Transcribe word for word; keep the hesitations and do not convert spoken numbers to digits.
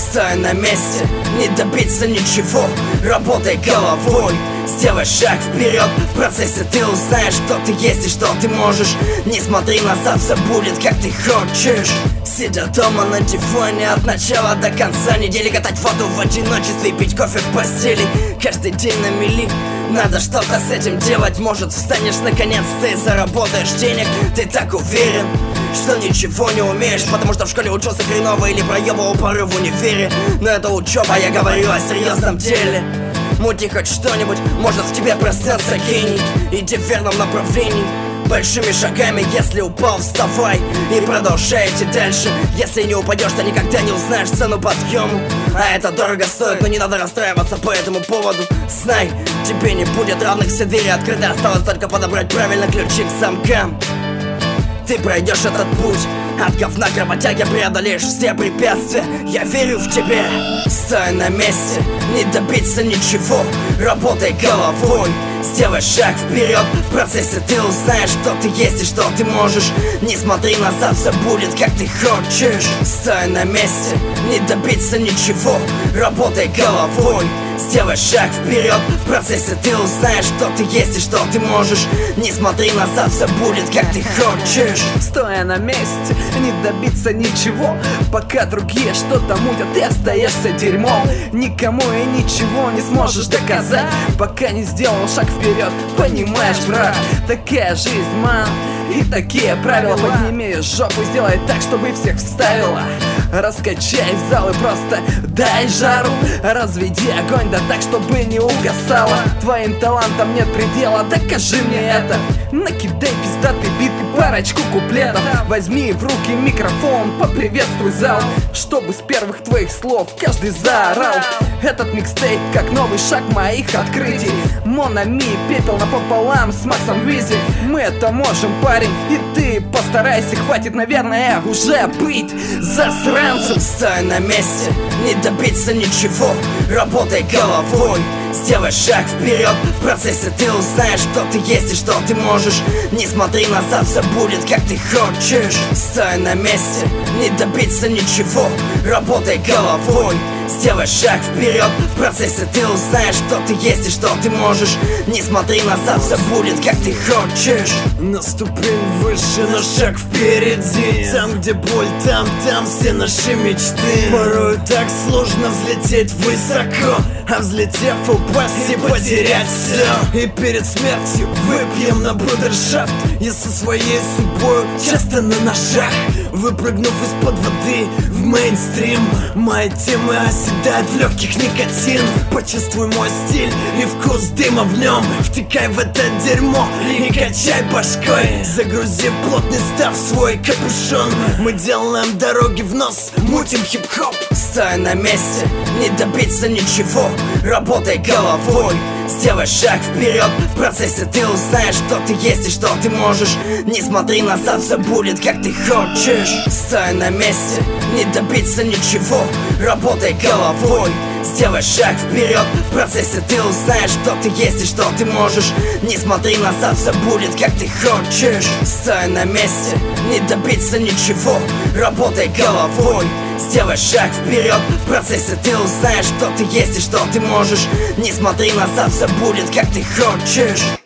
Стоя на месте, не добиться ничего. Работай головой, сделай шаг вперед. В процессе ты узнаешь, кто ты есть и что ты можешь. Не смотри назад, все будет как ты хочешь. Сидя дома на телефоне от начала до конца недели, катать фото в одиночестве и пить кофе в постели. Каждый день на мели, надо что-то с этим делать. Может, встанешь наконец-то и заработаешь денег. Ты так уверен, что ничего не умеешь, потому что в школе учился хреново или проебывал поры в универе. Но это учеба, я говорю о серьезном деле. Мути хоть что-нибудь, может в тебе проснется гений. Иди в верном направлении, большими шагами. Если упал, вставай и продолжай идти дальше. Если не упадешь, то никогда не узнаешь цену подъему. А это дорого стоит, но не надо расстраиваться по этому поводу. Знай, тебе не будет равных, все двери открыты. Осталось только подобрать правильно ключи к замкам. Ты пройдешь этот путь, от говна к работяге преодолеешь все препятствия. Я верю в тебя. Стой на месте, не добиться ничего. Работай головой, сделай шаг вперед. В процессе ты узнаешь, кто ты есть и что ты можешь. Не смотри назад, все будет как ты хочешь. Стой на месте, не добиться ничего. Работай головой, сделай шаг вперед. В процессе ты узнаешь, кто ты есть и что ты можешь. Не смотри назад, все будет как ты хочешь. Стоя на месте, не добиться ничего. Пока другие что-то мутят, ты остаешься дерьмом. Никому и ничего не сможешь доказать, пока не сделал шаг вперед. Понимаешь, брат, такая жизнь, мам, и такие правила. Подними жопу, сделай так, чтобы всех вставило. Раскачай зал и просто дай жару. Разведи огонь, да так, чтобы не угасало. Твоим талантам нет предела, докажи мне это. Накидай пиздатый бит и парочку куплетов. Возьми в руки микрофон, поприветствуй зал, чтобы с первых твоих слов каждый заорал. Этот микстейп как новый шаг моих открытий. Монами, пепел напополам с Максом Визи. Мы это можем, парень, и ты постарайся. Хватит, наверное, уже быть засранцем. Стой на месте, не добиться ничего. Работай головой, сделай шаг вперед. В процессе ты узнаешь, кто ты есть и что ты можешь. Не смотри назад, все будет как ты хочешь. Стой на месте, не добиться ничего. Работай головой, сделай шаг вперед. В процессе ты узнаешь, кто ты есть и что ты можешь. Не смотри назад, все будет как ты хочешь. На ступень выше, на шаг впереди. Там, где боль, там, там все наши мечты. Порой так сложно взлететь высоко, а взлетев упасть и потерять все. И перед смертью выпьем на брудершафт. Я со своей судьбой часто на ножах. Выпрыгнув из-под воды в мейнстрим, мои темы оседают в легких никотин. Почувствуй мой стиль и вкус дыма в нем. Втекай в это дерьмо и качай башкой. Загрузи плотный став свой капюшон. Мы делаем дороги в нос, мутим хип-хоп. Стой на месте, не добиться ничего. Работай головой, сделай шаг вперед. В процессе ты узнаешь, кто ты есть и что ты можешь. Не смотри назад, все будет как ты хочешь. Стой на месте, не добиться ничего. Работай головой, сделай шаг вперед. В процессе ты узнаешь, кто ты есть и что ты можешь. Не смотри назад, все будет как ты хочешь. Стой на месте, не добиться ничего. Работай головой, сделай шаг вперед. В процессе ты узнаешь, кто ты есть и что ты можешь. Не смотри назад, все будет как ты хочешь.